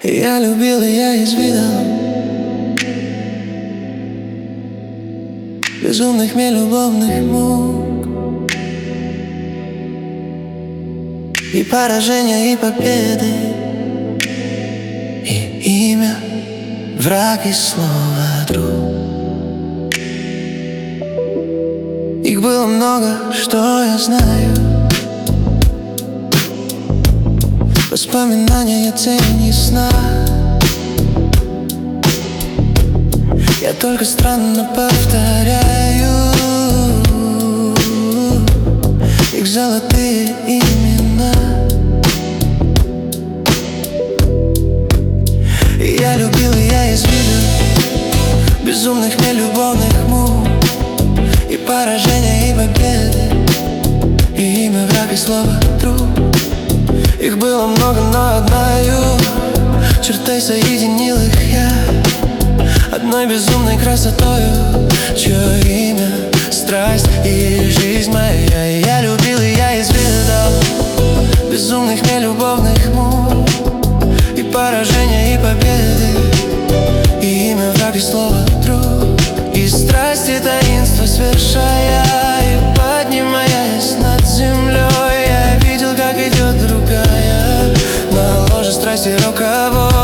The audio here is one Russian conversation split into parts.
Я любил, и я изведал безумный хмель любовных мук, и поражения, и победы, и имя, враг, и слово друг. Их было много, что я знаю. Воспоминания, тени сна. Я только странно повторяю их золотые имена. Я любил, и я изведал безумных нелюбовных мук, и поражения, и победы, и имя, враг, и слово друг. Их было много, но одною чертой соединил их я одной безумной красотою, чье имя — страсть и жизнь моя. Я любил, и я изведал безумных нелюбовных мук, и поражения, и победы, и имя, враг, и слово друг. И страсть, и таинство свершая, и поднимаясь над землей, я видел, как идет другая на ложе страсти роковой.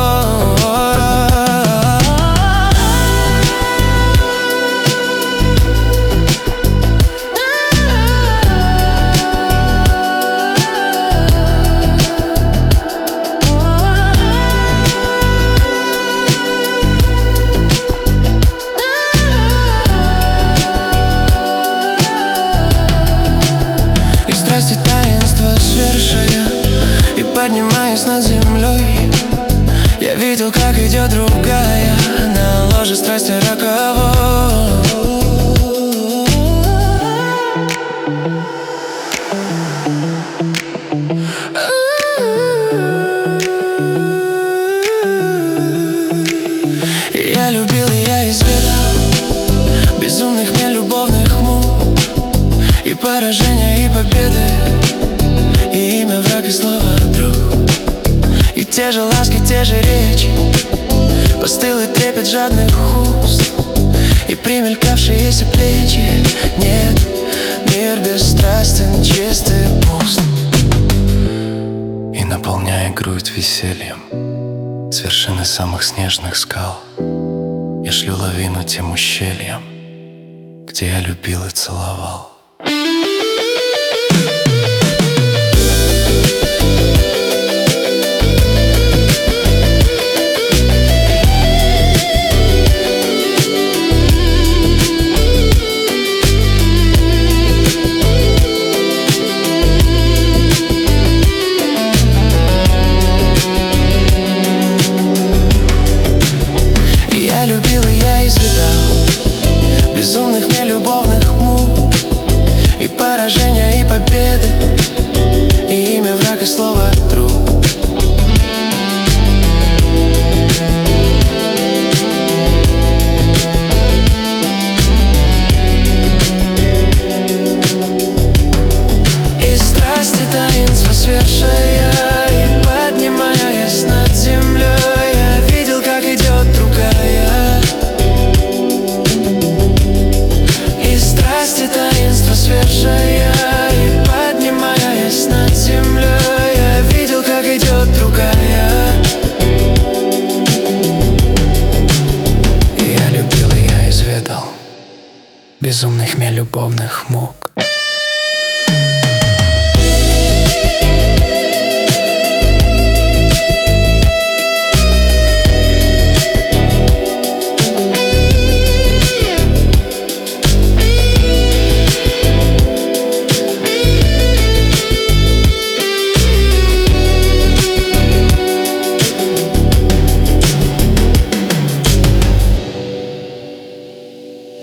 И таинство свершая, и поднимаясь над землей, я видел, как идет другая на ложе страсти роковой. Я любил, и я изведал безумных нелюбовных мук, и поражения, и победы, и имя, враг, и слово друг. И те же ласки, те же речи, постылый трепет жадных уст, и примелькавшиеся плечи. Нет, мир бесстрастен, чист и пуст. И наполняя грудь весельем с вершины самых снежных скал, я шлю лавину тем ущельям, где я любил и целовал. Я любил, и я изведал безумных нелюбовных мук, и поражения, и победы, и имя, враг, и слово друг. И страсть, и таинство свершая, и поднимаясь над землей, я видел, как идет другая. И страсть, и таинство свершая, и поднимаясь над землей, я видел, как идет другая. И я любил, и я изведал безумный хмель любовных мук,